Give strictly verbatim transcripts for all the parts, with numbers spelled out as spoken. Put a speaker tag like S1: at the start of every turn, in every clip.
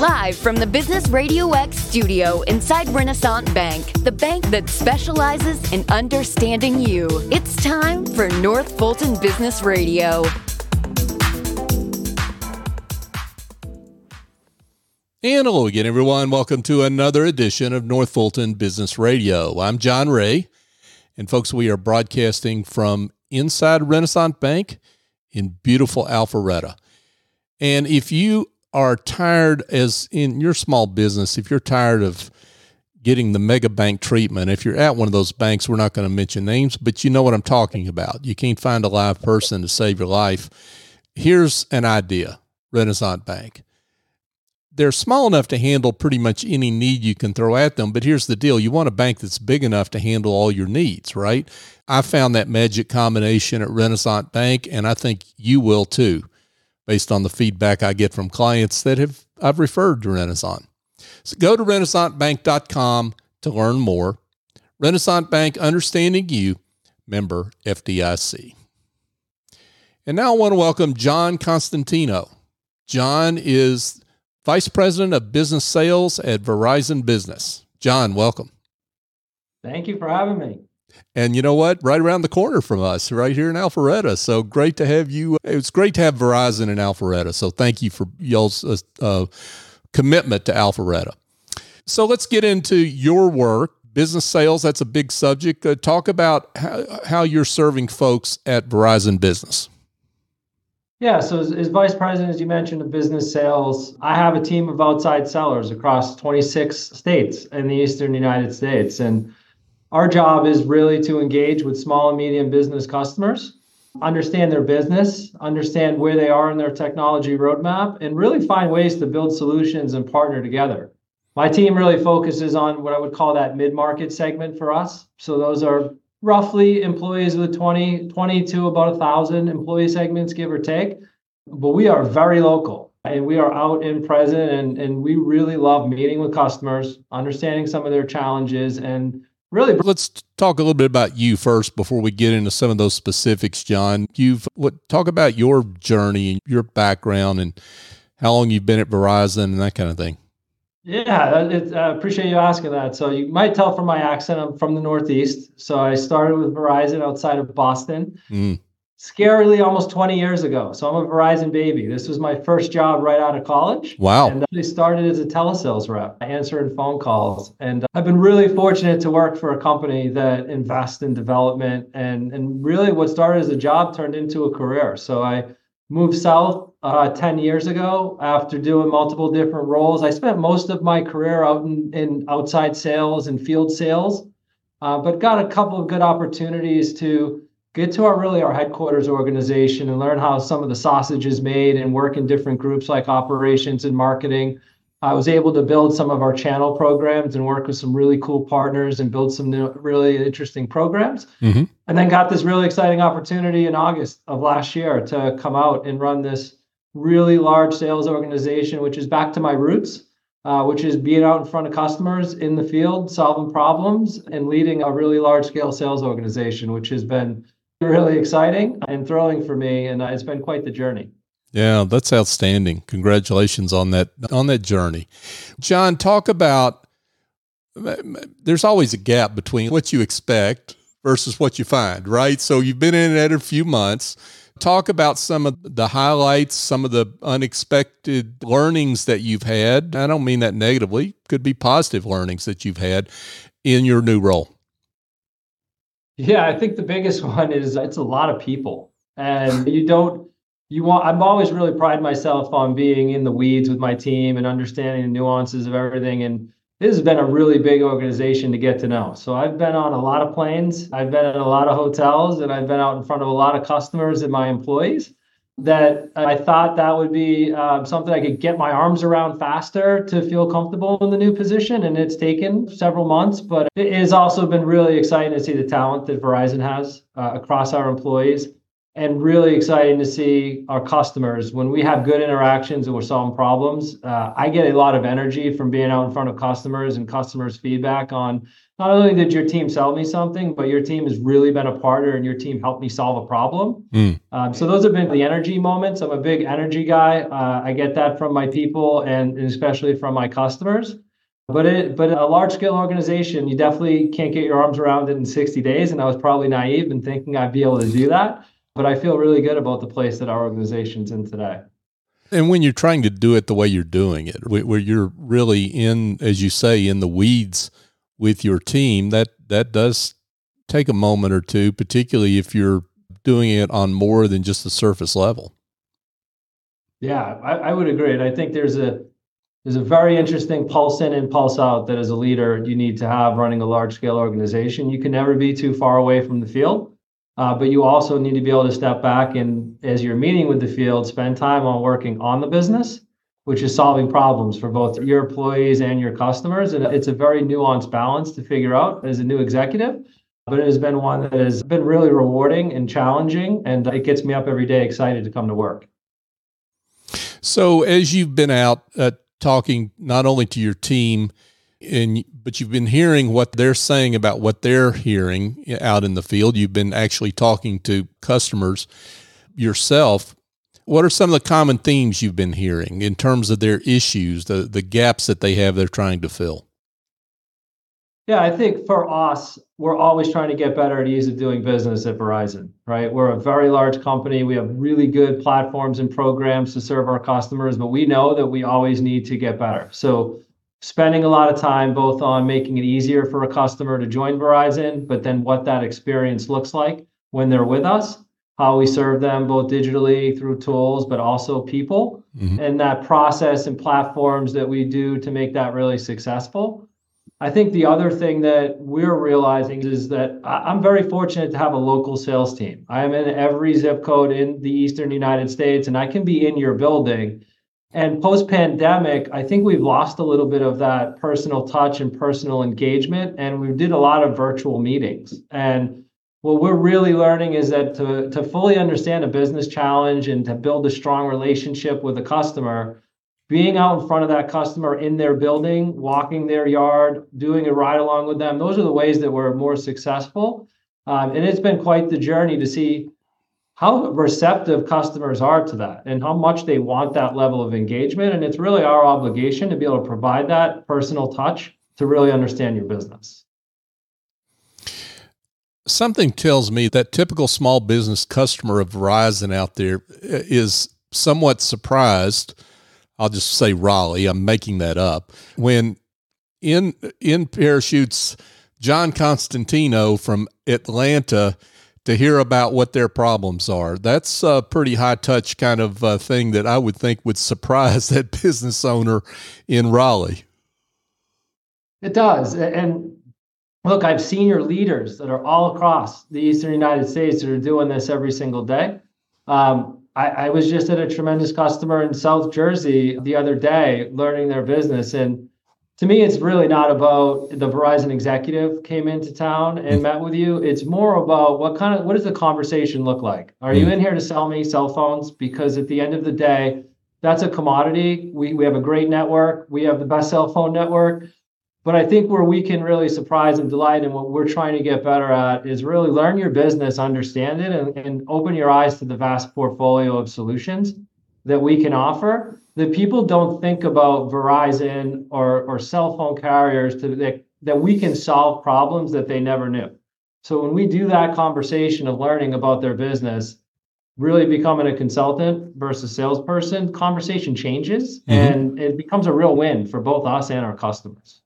S1: Live from the Business Radio X studio inside Renaissance Bank, the bank that specializes in understanding you. It's time for North Fulton Business Radio.
S2: And hello again, everyone. Welcome to another edition of North Fulton Business Radio. I'm John Ray, and folks, we are broadcasting from inside Renaissance Bank in beautiful Alpharetta. And if you are tired, as in your small business, if you're tired of getting the mega bank treatment, if you're at one of those banks, we're not going to mention names, but you know what I'm talking about. You can't find a live person to save your life. Here's an idea, Renaissance Bank. They're small enough to handle pretty much any need you can throw at them, but here's the deal. You want a bank that's big enough to handle all your needs, right? I found that magic combination at Renaissance Bank, and I think you will too, based on the feedback I get from clients that have I've referred to Renaissance. So go to renaissance bank dot com to learn more. Renaissance Bank, understanding you, member F D I C. And now I want to welcome John Constantino. John is Vice President of Business Sales at Verizon Business. John, welcome.
S3: Thank you for having me.
S2: And you know what? Right around the corner from us, right here in Alpharetta. So great to have you. It's great to have Verizon in Alpharetta. So thank you for y'all's uh, uh, commitment to Alpharetta. So let's get into your work. Business sales, that's a big subject. Uh, talk about how, how you're serving folks at Verizon Business.
S3: Yeah, so as, as Vice President, as you mentioned, of business sales, I have a team of outside sellers across twenty-six states in the Eastern United States. And our job is really to engage with small and medium business customers, understand their business, understand where they are in their technology roadmap, and really find ways to build solutions and partner together. My team really focuses on what I would call that mid-market segment for us. So those are roughly employees with twenty, twenty to about one thousand employee segments, give or take. But we are very local, and we are out and present, and, and we really love meeting with customers, understanding some of their challenges, and really.
S2: Let's talk a little bit about you first before we get into some of those specifics, John. You've what talk about your journey and your background and how long you've been at Verizon and that kind of thing.
S3: Yeah, it, I appreciate you asking that. So you might tell from my accent, I'm from the Northeast. So I started with Verizon outside of Boston, mm. scarily almost twenty years ago. So I'm a Verizon baby. This was my first job right out of college.
S2: Wow.
S3: And I started as a telesales rep, answering phone calls. And I've been really fortunate to work for a company that invests in development. And, and really what started as a job turned into a career. So I moved south uh, ten years ago after doing multiple different roles. I spent most of my career out in, in outside sales and field sales, uh, but got a couple of good opportunities to get to our really our headquarters organization and learn how some of the sausage is made and work in different groups like operations and marketing. I was able to build some of our channel programs and work with some really cool partners and build some new, really interesting programs. Mm-hmm. And then got this really exciting opportunity in August of last year to come out and run this really large sales organization, which is back to my roots, uh, which is being out in front of customers in the field, solving problems and leading a really large scale sales organization, which has been really exciting and thrilling for me. And it's been quite the journey.
S2: Yeah, that's outstanding. Congratulations on that on that journey. John, talk about, there's always a gap between what you expect versus what you find, right? So you've been in it a few months. Talk about some of the highlights, some of the unexpected learnings that you've had. I don't mean that negatively. Could be positive learnings that you've had in your new role.
S3: Yeah, I think the biggest one is it's a lot of people. And you don't, You want, I've always really prided myself on being in the weeds with my team and understanding the nuances of everything. And this has been a really big organization to get to know. So I've been on a lot of planes, I've been in a lot of hotels, and I've been out in front of a lot of customers and my employees that I thought that would be um, something I could get my arms around faster to feel comfortable in the new position. And it's taken several months, but it has also been really exciting to see the talent that Verizon has uh, across our employees. and really exciting to see our customers. When we have good interactions and we're solving problems, uh, I get a lot of energy from being out in front of customers and customers' feedback on not only did your team sell me something, but your team has really been a partner and your team helped me solve a problem. Mm. Um, so those have been the energy moments. I'm a big energy guy. Uh, I get that from my people and especially from my customers. But it, but a large scale organization, you definitely can't get your arms around it in sixty days. And I was probably naive in thinking I'd be able to do that. But I feel really good about the place that our organization's in today.
S2: And when you're trying to do it the way you're doing it, where you're really in, as you say, in the weeds with your team, that that does take a moment or two, particularly if you're doing it on more than just the surface level.
S3: Yeah, I, I would agree. And I think there's a there's a very interesting pulse in and pulse out that as a leader you need to have running a large scale organization. You can never be too far away from the field, uh, but you also need to be able to step back and, as you're meeting with the field, spend time on working on the business, which is solving problems for both your employees and your customers. And it's a very nuanced balance to figure out as a new executive, but it has been one that has been really rewarding and challenging, and it gets me up every day excited to come to work.
S2: So as you've been out uh, talking not only to your team, and but you've been hearing what they're saying about what they're hearing out in the field, you've been actually talking to customers yourself. What are some of the common themes you've been hearing in terms of their issues, the, the gaps that they have they're trying to fill?
S3: Yeah, I think for us, we're always trying to get better at ease of doing business at Verizon, right? We're a very large company. We have really good platforms and programs to serve our customers, but we know that we always need to get better. So spending a lot of time both on making it easier for a customer to join Verizon, but then what that experience looks like when they're with us, how we serve them both digitally through tools, but also people, mm-hmm. and that process and platforms that we do to make that really successful. I think the other thing that we're realizing is that I'm very fortunate to have a local sales team. I am in every zip code in the Eastern United States, and I can be in your building. And post-pandemic, I think we've lost a little bit of that personal touch and personal engagement, and we did a lot of virtual meetings. And what we're really learning is that to, to fully understand a business challenge and to build a strong relationship with a customer, being out in front of that customer in their building, walking their yard, doing a ride along with them, those are the ways that we're more successful. Um, and it's been quite the journey to see how receptive customers are to that and how much they want that level of engagement. And it's really our obligation to be able to provide that personal touch to really understand your business.
S2: Something tells me that typical small business customer of Verizon out there is somewhat surprised. I'll just say Raleigh, I'm making that up, when in in parachutes John Constantino from Atlanta to hear about what their problems are. That's a pretty high-touch kind of uh, thing that I would think would surprise that business owner in Raleigh.
S3: It does. And look, I've senior leaders that are all across the Eastern United States that are doing this every single day. Um, I, I was just at a tremendous customer in South Jersey the other day, learning their business. And to me, it's really not about the Verizon executive came into town and met with you. It's more about what kind of, what does the conversation look like? Are you in here to sell me cell phones? Because at the end of the day, that's a commodity. We, we have a great network. We have the best cell phone network. But I think where we can really surprise and delight and what we're trying to get better at is really learn your business, understand it, and, and open your eyes to the vast portfolio of solutions that we can offer. That people don't think about Verizon or, or cell phone carriers to, that, that we can solve problems that they never knew. So when we do that conversation of learning about their business, really becoming a consultant versus salesperson, conversation changes, mm-hmm. and it becomes a real win for both us and our customers.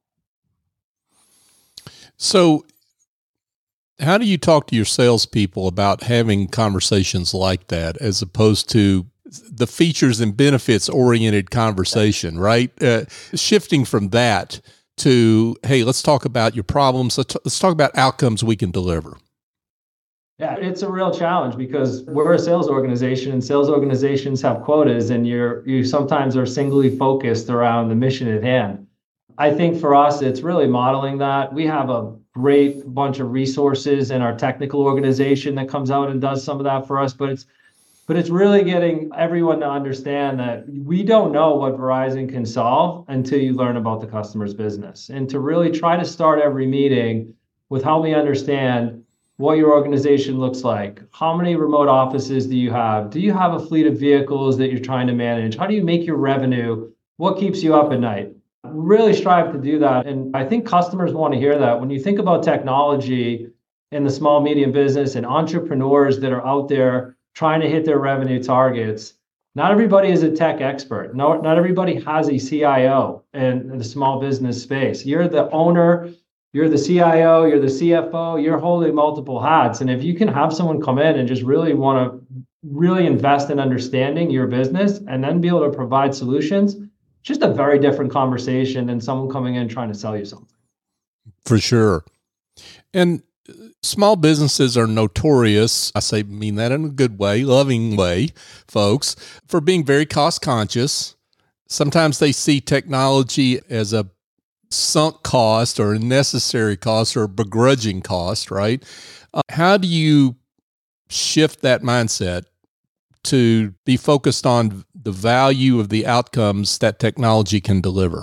S2: So how do you talk to your salespeople about having conversations like that as opposed to the features and benefits oriented conversation, right? Uh, shifting from that to, hey, let's talk about your problems. Let's, let's talk about outcomes we can deliver.
S3: Yeah, it's a real challenge because we're a sales organization and sales organizations have quotas, and you're, you sometimes are singly focused around the mission at hand. I think for us, it's really modeling that. We have a great bunch of resources in our technical organization that comes out and does some of that for us, but it's but it's really getting everyone to understand that we don't know what Verizon can solve until you learn about the customer's business, and to really try to start every meeting with help me understand what your organization looks like. How many remote offices do you have? Do you have a fleet of vehicles that you're trying to manage? How do you make your revenue? What keeps you up at night? Really strive to do that. And I think customers want to hear that. When you think about technology in the small, medium business and entrepreneurs that are out there trying to hit their revenue targets, not everybody is a tech expert. No, not everybody has a C I O in, in the small business space. You're the owner, you're the C I O, you're the C F O, you're holding multiple hats. And if you can have someone come in and just really want to really invest in understanding your business and then be able to provide solutions, just a very different conversation than someone coming in trying to sell you something.
S2: For sure. And small businesses are notorious, I say mean that in a good way, loving way, folks, for being very cost conscious. Sometimes they see technology as a sunk cost or a necessary cost or a begrudging cost, right? Uh, how do you shift that mindset to be focused on the value of the outcomes that technology can deliver?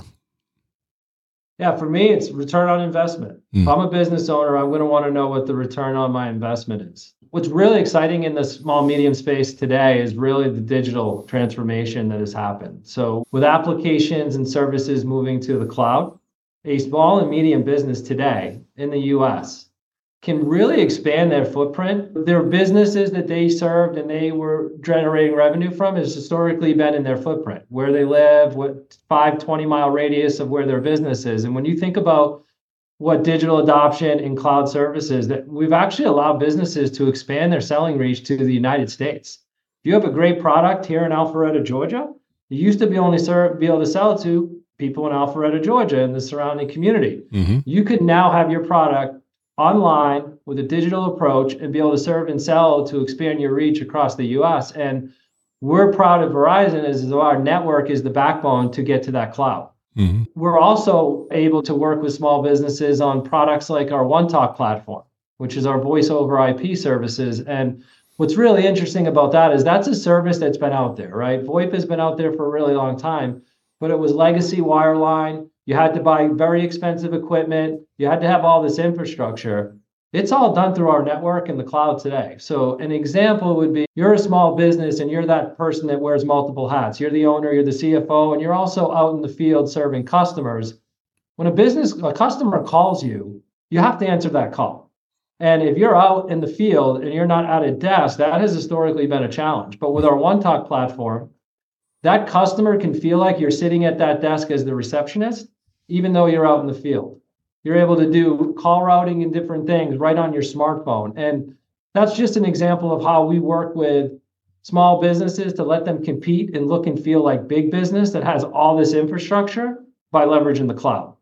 S3: Yeah, for me, it's return on investment. Mm. If I'm a business owner, I'm going to want to know what the return on my investment is. What's really exciting in the small, medium space today is really the digital transformation that has happened. So with applications and services moving to the cloud, a small and medium business today in the U S can really expand their footprint. Their businesses that they served and they were generating revenue from has historically been in their footprint, where they live, what five, twenty mile radius of where their business is. And when you think about what digital adoption and cloud services, that we've actually allowed businesses to expand their selling reach to the United States. If you have a great product here in Alpharetta, Georgia, you used to be only serve, be able to sell it to people in Alpharetta, Georgia and the surrounding community. Mm-hmm. You could now have your product online with a digital approach and be able to serve and sell to expand your reach across the U S. And we're proud of Verizon as our network is the backbone to get to that cloud. Mm-hmm. We're also able to work with small businesses on products like our OneTalk platform, which is our voice over I P services. And what's really interesting about that is that's a service that's been out there, right? VoIP has been out there for a really long time, but it was legacy wireline. You had to buy very expensive equipment. You had to have all this infrastructure. It's all done through our network in the cloud today. So an example would be you're a small business and you're that person that wears multiple hats. You're the owner, you're the C F O, and you're also out in the field serving customers. When a business, a customer calls you, you have to answer that call. And if you're out in the field and you're not at a desk, that has historically been a challenge. But with our OneTalk platform, that customer can feel like you're sitting at that desk as the receptionist, even though you're out in the field. You're able to do call routing and different things right on your smartphone. And that's just an example of how we work with small businesses to let them compete and look and feel like big business that has all this infrastructure by leveraging the cloud.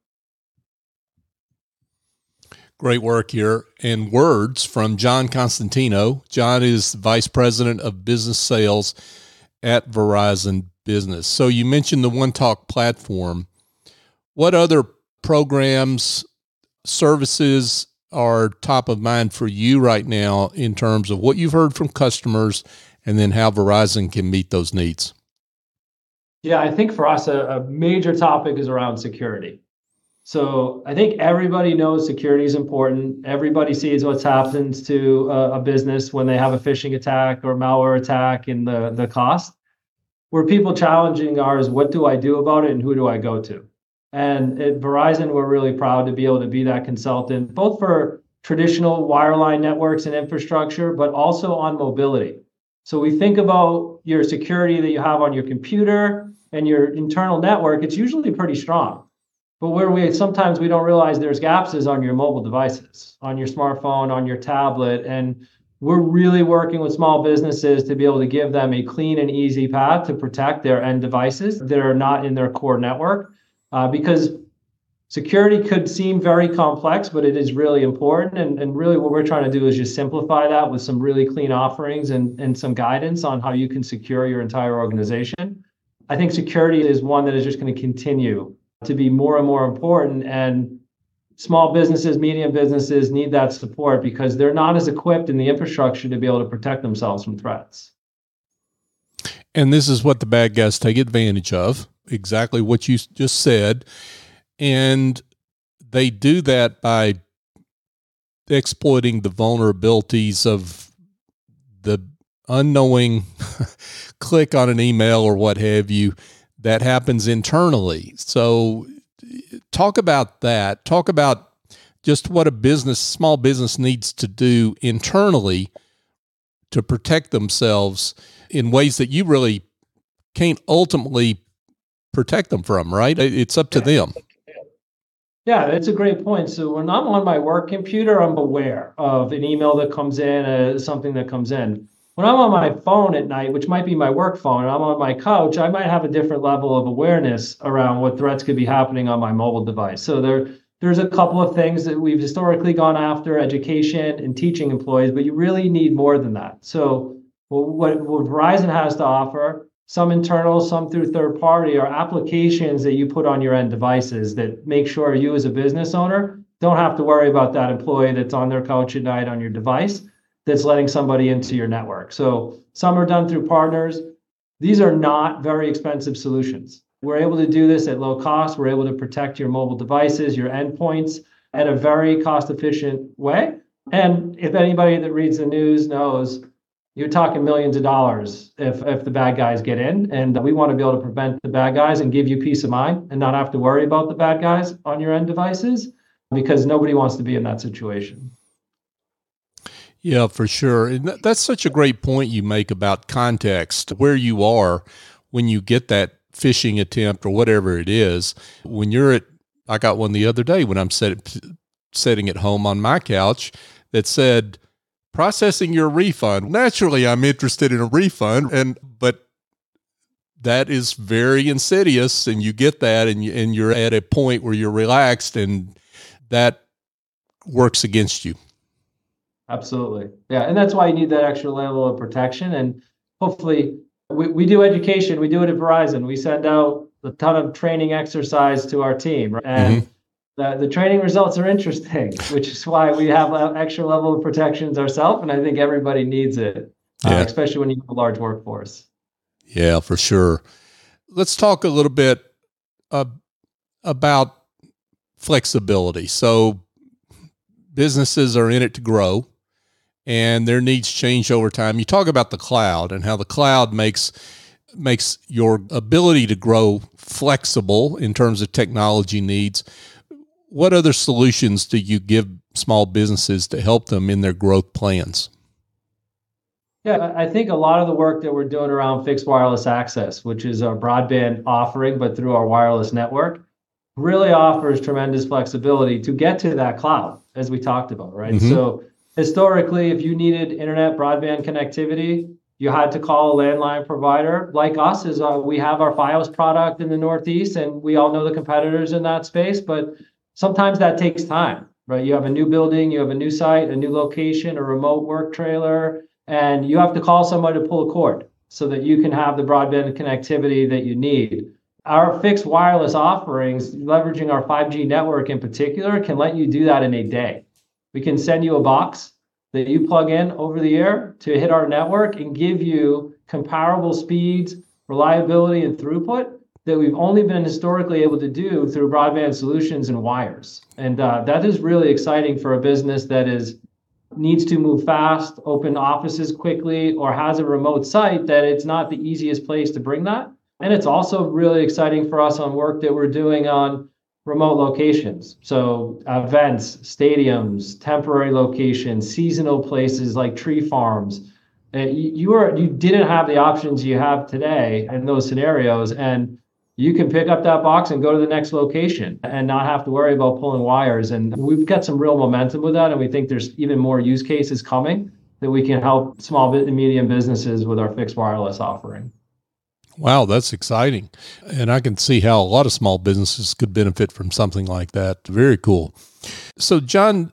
S2: Great work here. And words from John Constantino. John is Vice President of Business Sales at Verizon Business. So you mentioned the OneTalk platform. What other programs, services are top of mind for you right now in terms of what you've heard from customers and then how Verizon can meet those needs?
S3: Yeah, I think for us, a, a major topic is around security. So I think everybody knows security is important. Everybody sees what happens to a, a business when they have a phishing attack or malware attack and the, the cost. Where people challenging are is what do I do about it and who do I go to? And at Verizon, we're really proud to be able to be that consultant, both for traditional wireline networks and infrastructure, but also on mobility. So we think about your security that you have on your computer and your internal network, it's usually pretty strong. But where we sometimes we don't realize there's gaps is on your mobile devices, on your smartphone, on your tablet. And we're really working with small businesses to be able to give them a clean and easy path to protect their end devices that are not in their core network. Uh, because security could seem very complex, but it is really important. And, and really what we're trying to do is just simplify that with some really clean offerings and, and some guidance on how you can secure your entire organization. I think security is one that is just going to continue to be more and more important. And small businesses, medium businesses need that support because they're not as equipped in the infrastructure to be able to protect themselves from threats.
S2: And this is what the bad guys take advantage of, exactly what you just said. And they do that by exploiting the vulnerabilities of the unknowing click on an email or what have you that happens internally. So talk about that. Talk about just what a business, small business needs to do internally to protect themselves in ways that you really can't ultimately protect them from, right? It's up to them.
S3: Yeah, that's a great point. So when I'm on my work computer, I'm aware of an email that comes in, uh, something that comes in. When I'm on my phone at night, which might be my work phone, and I'm on my couch, I might have a different level of awareness around what threats could be happening on my mobile device. So there, there's a couple of things that we've historically gone after, education and teaching employees, but you really need more than that. So what, what Verizon has to offer, some internal, some through third party, are applications that you put on your end devices that make sure you as a business owner don't have to worry about that employee that's on their couch at night on your device that's letting somebody into your network. So some are done through partners. These are not very expensive solutions. We're able to do this at low cost. We're able to protect your mobile devices, your endpoints at a very cost-efficient way. And if anybody that reads the news knows, you're talking millions of dollars if, if the bad guys get in. And we want to be able to prevent the bad guys and give you peace of mind and not have to worry about the bad guys on your end devices, because nobody wants to be in that situation.
S2: Yeah, for sure. And that's such a great point you make about context, where you are when you get that phishing attempt or whatever it is. When you're at, I got one the other day when I'm set, sitting at home on my couch that said, processing your refund. Naturally, I'm interested in a refund, and but that is very insidious, and you get that, and, you, and you're at a point where you're relaxed, and that works against you.
S3: Absolutely. Yeah, and that's why you need that extra level of protection, and hopefully we, we do education. We do it at Verizon. We send out a ton of training exercise to our team, and mm-hmm. The, the training results are interesting, which is why we have an extra level of protections ourselves. And I think everybody needs it, yeah. uh, especially when you have a large workforce.
S2: Yeah, for sure. Let's talk a little bit uh, about flexibility. So businesses are in it to grow, and their needs change over time. You talk about the cloud and how the cloud makes makes your ability to grow flexible in terms of technology needs. What other solutions do you give small businesses to help them in their growth plans?
S3: Yeah, I think a lot of the work that we're doing around fixed wireless access, which is our broadband offering, but through our wireless network, really offers tremendous flexibility to get to that cloud, as we talked about, right? Mm-hmm. So historically, if you needed internet broadband connectivity, you had to call a landline provider. Like us, is uh, we have our Fios product in the Northeast, and we all know the competitors in that space, but sometimes that takes time, right? You have a new building, you have a new site, a new location, a remote work trailer, and you have to call somebody to pull a cord so that you can have the broadband connectivity that you need. Our fixed wireless offerings, leveraging our five G network in particular, can let you do that in a day. We can send you a box that you plug in over the air to hit our network and give you comparable speeds, reliability, and throughput that we've only been historically able to do through broadband solutions and wires. And uh, that is really exciting for a business that is needs to move fast, open offices quickly, or has a remote site that it's not the easiest place to bring that. And it's also really exciting for us on work that we're doing on remote locations. So events, stadiums, temporary locations, seasonal places like tree farms. Uh, you, you are you didn't have the options you have today in those scenarios, and you can pick up that box and go to the next location and not have to worry about pulling wires. And we've got some real momentum with that, and we think there's even more use cases coming that we can help small and medium businesses with our fixed wireless offering.
S2: Wow, that's exciting. And I can see how a lot of small businesses could benefit from something like that. Very cool. So, John,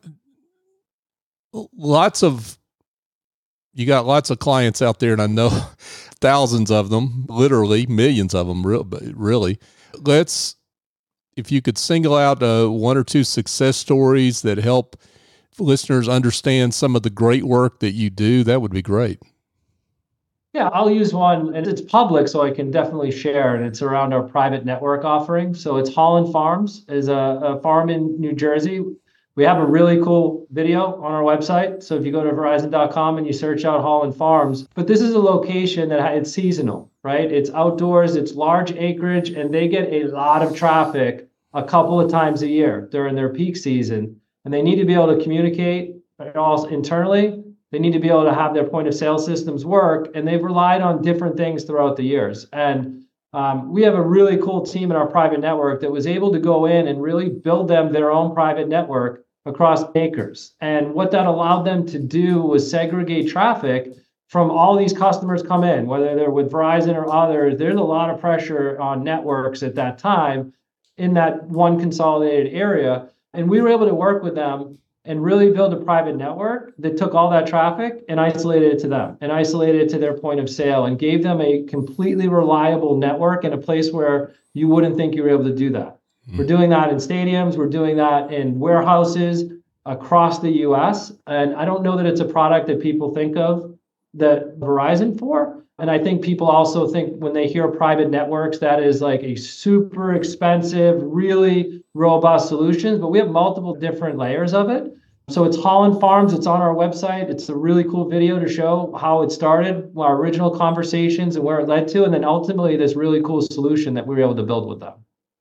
S2: lots of, you got lots of clients out there, and I know thousands of them, literally millions of them, really. Let's, if you could single out uh, one or two success stories that help listeners understand some of the great work that you do, that would be great.
S3: Yeah, I'll use one, and it's public, so I can definitely share, and it's around our private network offering. So it's Holland Farms, is a, a farm in New Jersey. We have a really cool video on our website. So if you go to verizon dot com and you search out Holland Farms, but this is a location that it's seasonal, right? It's outdoors, it's large acreage, and they get a lot of traffic a couple of times a year during their peak season. And they need to be able to communicate also internally. They need to be able to have their point of sale systems work, and they've relied on different things throughout the years. And um, we have a really cool team in our private network that was able to go in and really build them their own private network across acres. And what that allowed them to do was segregate traffic from all these customers come in, whether they're with Verizon or others. There's a lot of pressure on networks at that time in that one consolidated area. And we were able to work with them and really build a private network that took all that traffic and isolated it to them and isolated it to their point of sale and gave them a completely reliable network in a place where you wouldn't think you were able to do that. Mm-hmm. We're doing that in stadiums. We're doing that in warehouses across the U S. And I don't know that it's a product that people think of that Verizon for. And I think people also think when they hear private networks, that is like a super expensive, really robust solution. But we have multiple different layers of it. So it's Holland Farms. It's on our website. It's a really cool video to show how it started, our original conversations and where it led to, and then ultimately this really cool solution that we were able to build with them.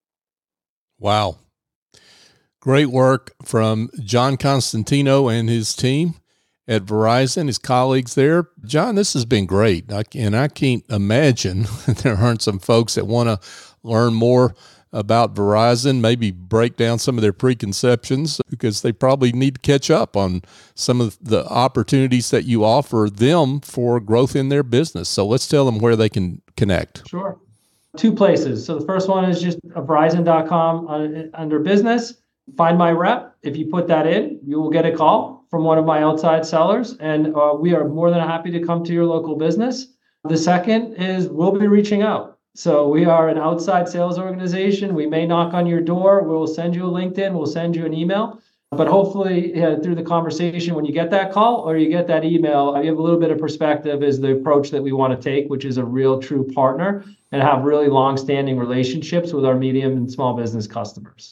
S2: Wow. Great work from John Constantino and his team at Verizon, his colleagues there. John, this has been great. I, and I can't imagine there aren't some folks that want to learn more about Verizon, maybe break down some of their preconceptions, because they probably need to catch up on some of the opportunities that you offer them for growth in their business. So let's tell them where they can connect.
S3: Sure. Two places. So the first one is just verizon dot com under business. Find my rep. If you put that in, you will get a call from one of my outside sellers, and uh, we are more than happy to come to your local business. The second is we'll be reaching out. So we are an outside sales organization. We may knock on your door. We'll send you a LinkedIn. We'll send you an email. But hopefully uh, through the conversation, when you get that call or you get that email, you have a little bit of perspective is the approach that we want to take, which is a real true partner and have really long-standing relationships with our medium and small business customers.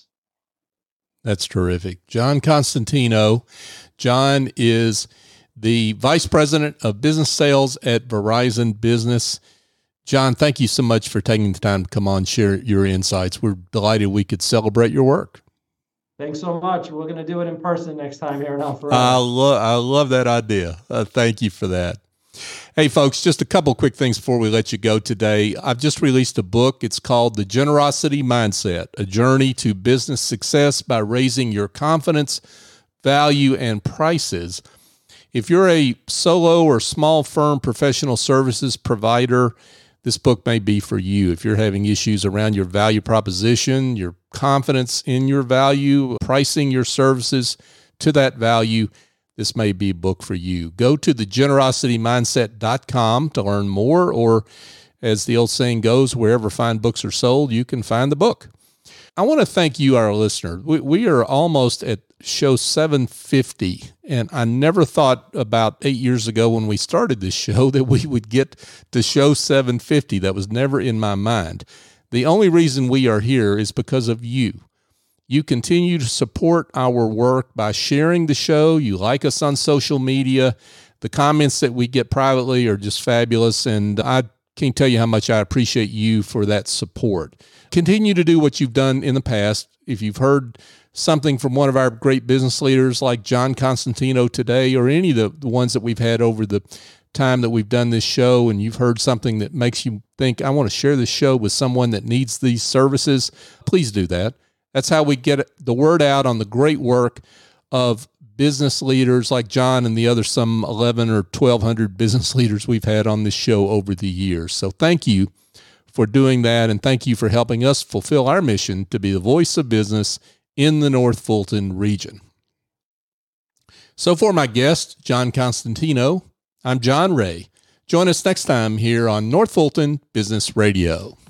S2: That's terrific. John Constantino. John is the Vice President of Business Sales at Verizon Business. John, thank you so much for taking the time to come on and share your insights. We're delighted we could celebrate your work.
S3: Thanks so much. We're going to do it in person next time here in Alpharetta.
S2: I love, I love that idea. Uh, thank you for that. Hey, folks, just a couple quick things before we let you go today. I've just released a book. It's called The Generosity Mindset, A Journey to Business Success by Raising Your Confidence, Value, and Prices. If you're a solo or small firm professional services provider, this book may be for you. If you're having issues around your value proposition, your confidence in your value, pricing your services to that value, this may be a book for you. Go to the generosity mindset dot com to learn more, or as the old saying goes, wherever fine books are sold, you can find the book. I want to thank you, our listener. We, we are almost at show seven fifty, and I never thought about eight years ago when we started this show that we would get to show seven fifty. That was never in my mind. The only reason we are here is because of you. You continue to support our work by sharing the show. You like us on social media. The comments that we get privately are just fabulous, and I can't tell you how much I appreciate you for that support. Continue to do what you've done in the past. If you've heard something from one of our great business leaders like John Constantino today, or any of the, the ones that we've had over the time that we've done this show, and you've heard something that makes you think, I want to share this show with someone that needs these services, please do that. That's how we get the word out on the great work of business leaders like John and the other some eleven or twelve hundred business leaders we've had on this show over the years. So thank you for doing that, and thank you for helping us fulfill our mission to be the voice of business in the North Fulton region. So for my guest, John Constantino, I'm John Ray. Join us next time here on North Fulton Business Radio.